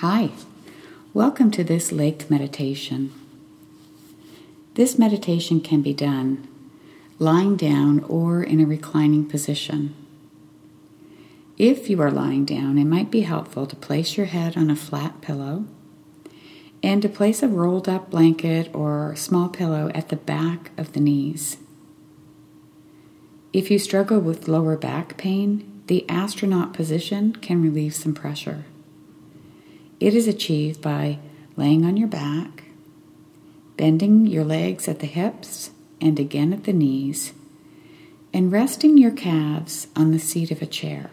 Hi, welcome to this lake meditation. This meditation can be done lying down or in a reclining position. If you are lying down, it might be helpful to place your head on a flat pillow and to place a rolled up blanket or small pillow at the back of the knees. If you struggle with lower back pain, the astronaut position can relieve some pressure. It is achieved by laying on your back, bending your legs at the hips and again at the knees, and resting your calves on the seat of a chair.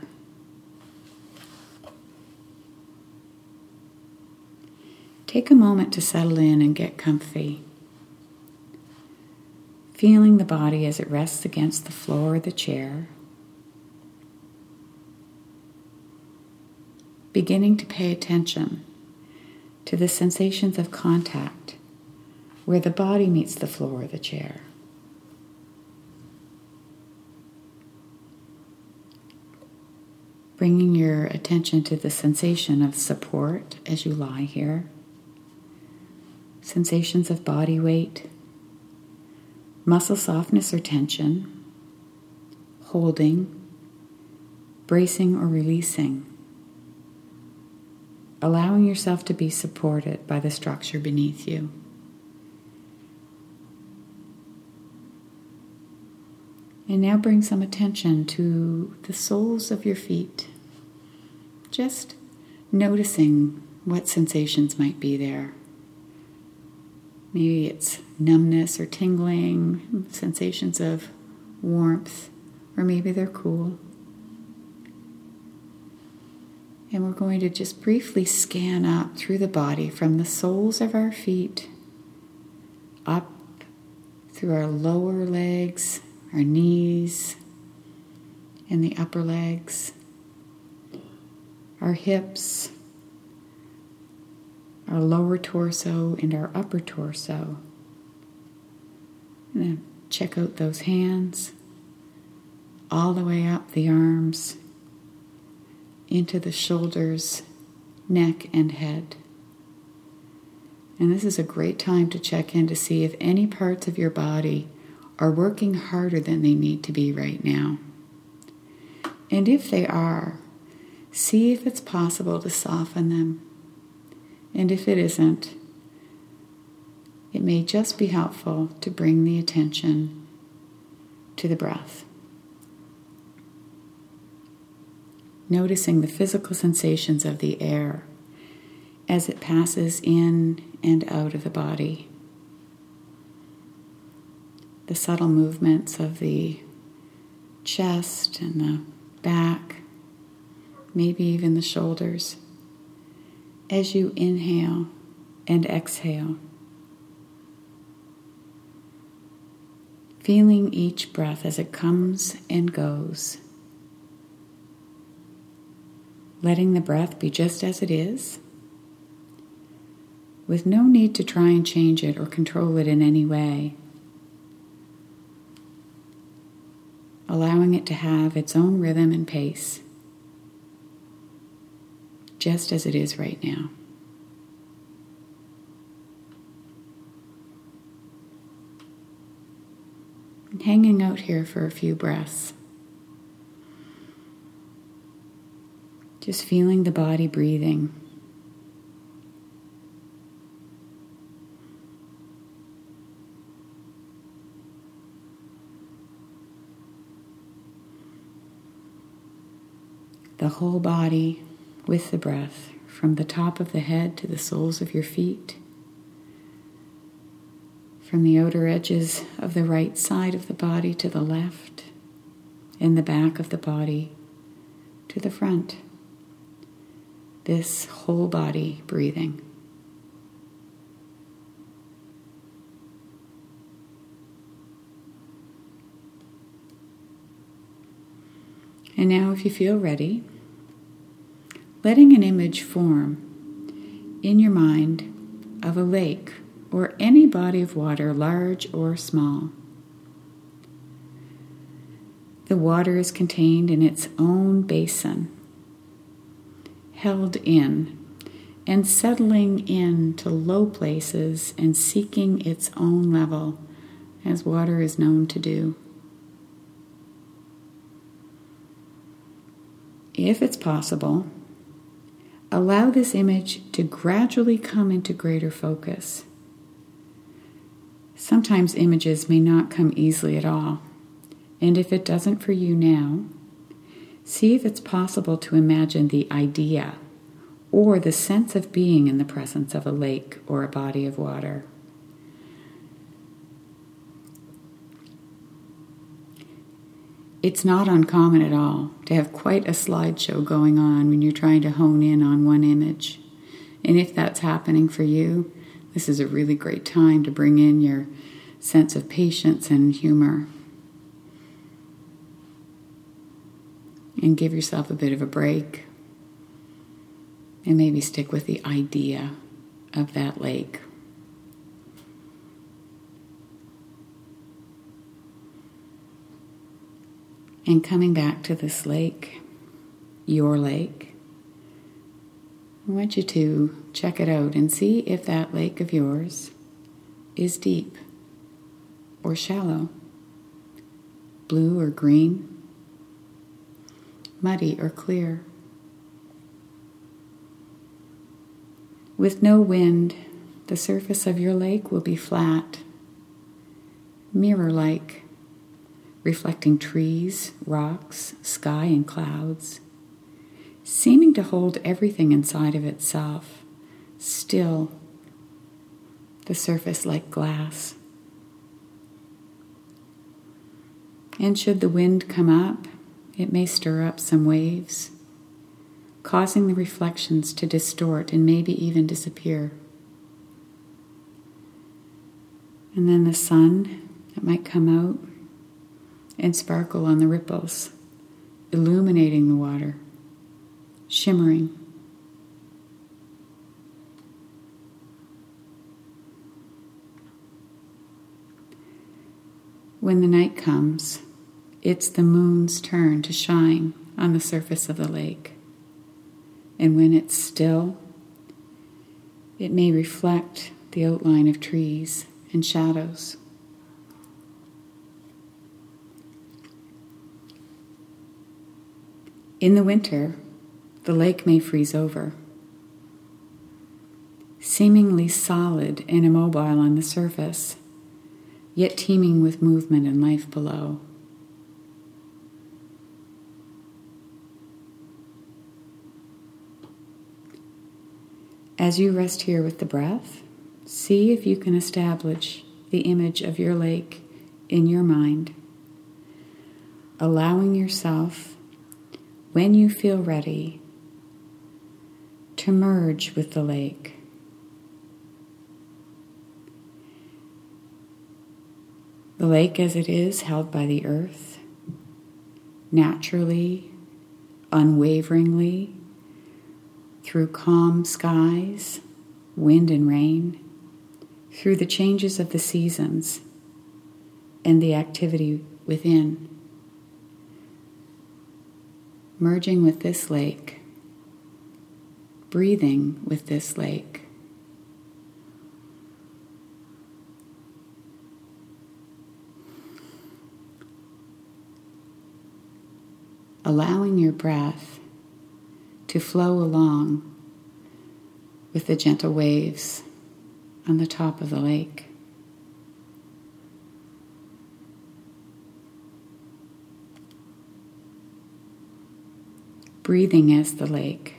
Take a moment to settle in and get comfy, feeling the body as it rests against the floor of the chair, beginning to pay attention to the sensations of contact where the body meets the floor of the chair. Bringing your attention to the sensation of support as you lie here, sensations of body weight, muscle softness or tension, holding, bracing or releasing, allowing yourself to be supported by the structure beneath you. And now bring some attention to the soles of your feet. Just noticing what sensations might be there. Maybe it's numbness or tingling, sensations of warmth, or maybe they're cool. And we're going to just briefly scan up through the body from the soles of our feet, up through our lower legs, our knees, and the upper legs, our hips, our lower torso, and our upper torso. And then check out those hands, all the way up the arms, into the shoulders, neck, and head. And this is a great time to check in to see if any parts of your body are working harder than they need to be right now. And if they are, see if it's possible to soften them. And if it isn't, it may just be helpful to bring the attention to the breath. Noticing the physical sensations of the air as it passes in and out of the body. The subtle movements of the chest and the back, maybe even the shoulders, as you inhale and exhale. Feeling each breath as it comes and goes. Letting the breath be just as it is, with no need to try and change it or control it in any way. Allowing it to have its own rhythm and pace, just as it is right now. And hanging out here for a few breaths. Just feeling the body breathing. The whole body with the breath, from the top of the head to the soles of your feet, from the outer edges of the right side of the body to the left, and the back of the body to the front. This whole body breathing. And now, if you feel ready, letting an image form in your mind of a lake or any body of water, large or small. The water is contained in its own basin, held in and settling into low places and seeking its own level, as water is known to do. If it's possible, allow this image to gradually come into greater focus. Sometimes images may not come easily at all, and if it doesn't for you now, see if it's possible to imagine the idea or the sense of being in the presence of a lake or a body of water. It's not uncommon at all to have quite a slideshow going on when you're trying to hone in on one image. And if that's happening for you, this is a really great time to bring in your sense of patience and humor. And give yourself a bit of a break. And maybe stick with the idea of that lake. And coming back to this lake, your lake, I want you to check it out and see if that lake of yours is deep or shallow, blue or green, muddy or clear. With no wind, the surface of your lake will be flat, mirror-like, reflecting trees, rocks, sky, and clouds, seeming to hold everything inside of itself, still, the surface like glass. And should the wind come up, it may stir up some waves, causing the reflections to distort and maybe even disappear. And then the sun that might come out and sparkle on the ripples, illuminating the water, shimmering. When the night comes, it's the moon's turn to shine on the surface of the lake. And when it's still, it may reflect the outline of trees and shadows. In the winter, the lake may freeze over, seemingly solid and immobile on the surface, yet teeming with movement and life below. As you rest here with the breath, see if you can establish the image of your lake in your mind, allowing yourself, when you feel ready, to merge with the lake. The lake as it is, held by the earth, naturally, unwaveringly, through calm skies, wind and rain, through the changes of the seasons and the activity within. Merging with this lake, breathing with this lake. Allowing your breath to flow along with the gentle waves on the top of the lake. Breathing as the lake.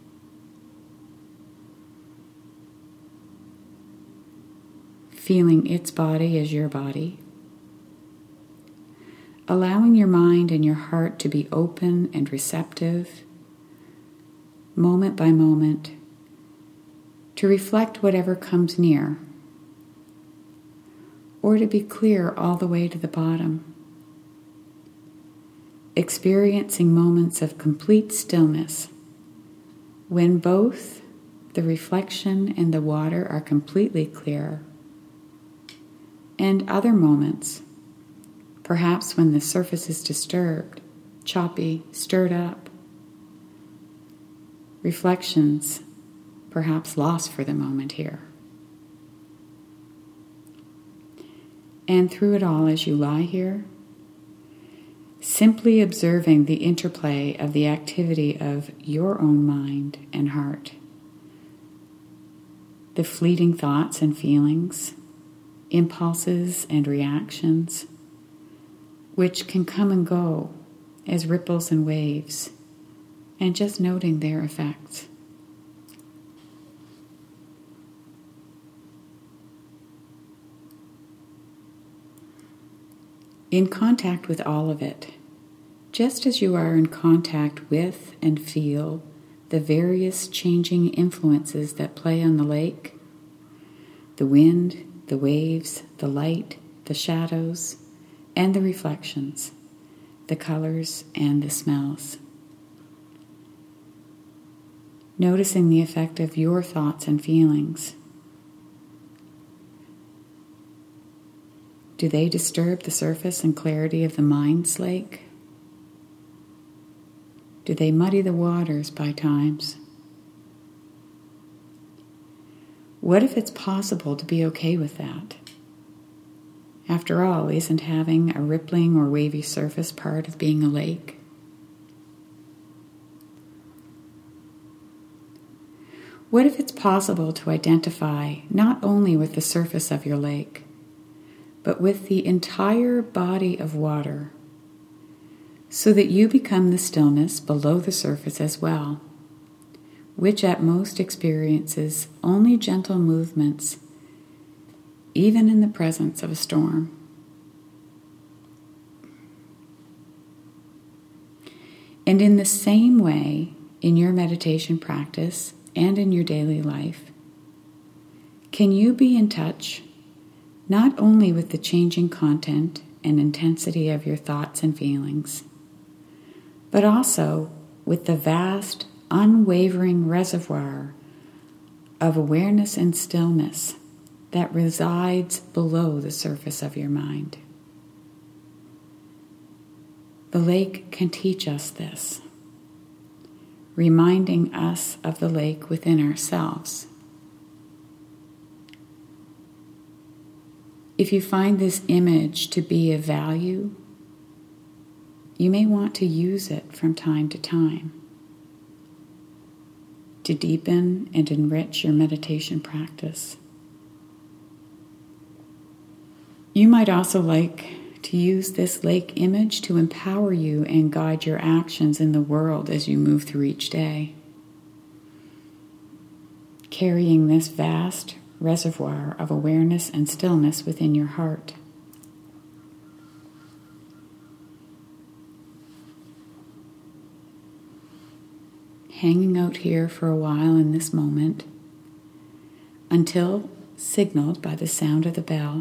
Feeling its body as your body. Allowing your mind and your heart to be open and receptive, moment by moment, to reflect whatever comes near, or to be clear all the way to the bottom. Experiencing moments of complete stillness when both the reflection and the water are completely clear, and other moments, perhaps when the surface is disturbed, choppy, stirred up. Reflections, perhaps lost for the moment here. And through it all, as you lie here, simply observing the interplay of the activity of your own mind and heart, the fleeting thoughts and feelings, impulses and reactions, which can come and go as ripples and waves, and just noting their effects. In contact with all of it, just as you are in contact with and feel the various changing influences that play on the lake, the wind, the waves, the light, the shadows, and the reflections, the colors and the smells. Noticing the effect of your thoughts and feelings. Do they disturb the surface and clarity of the mind's lake? Do they muddy the waters by times? What if it's possible to be okay with that? After all, isn't having a rippling or wavy surface part of being a lake? What if it's possible to identify not only with the surface of your lake, but with the entire body of water, so that you become the stillness below the surface as well, which at most experiences only gentle movements, even in the presence of a storm. And in the same way, in your meditation practice and in your daily life, can you be in touch not only with the changing content and intensity of your thoughts and feelings, but also with the vast, unwavering reservoir of awareness and stillness that resides below the surface of your mind? The lake can teach us this, reminding us of the lake within ourselves. If you find this image to be of value, you may want to use it from time to time to deepen and enrich your meditation practice. You might also like to use this lake image to empower you and guide your actions in the world as you move through each day, carrying this vast reservoir of awareness and stillness within your heart. Hanging out here for a while in this moment until signaled by the sound of the bell,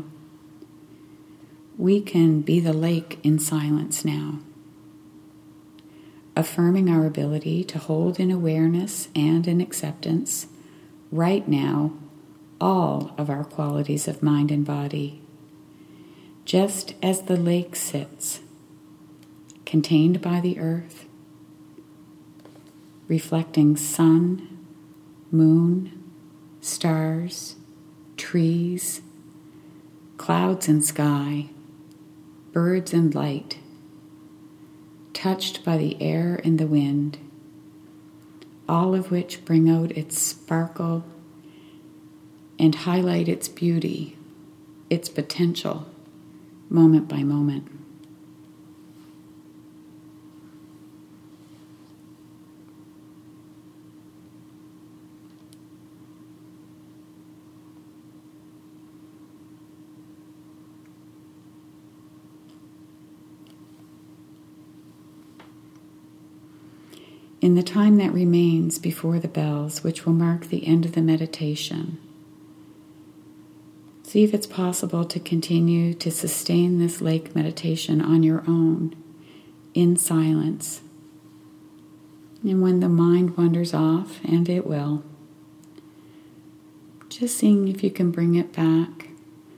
we can be the lake in silence now, affirming our ability to hold in awareness and in acceptance right now all of our qualities of mind and body, just as the lake sits, contained by the earth, reflecting sun, moon, stars, trees, clouds and sky, birds and light, touched by the air and the wind, all of which bring out its sparkle and highlight its beauty, its potential, moment by moment. In the time that remains before the bells, which will mark the end of the meditation, see if it's possible to continue to sustain this lake meditation on your own, in silence. And when the mind wanders off, and it will, just seeing if you can bring it back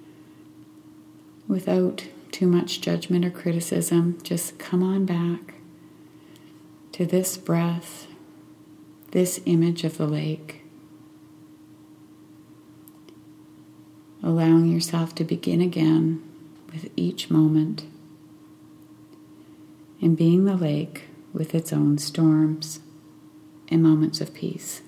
without too much judgment or criticism. Just come on back to this breath, this image of the lake, allowing yourself to begin again with each moment, and being the lake with its own storms and moments of peace.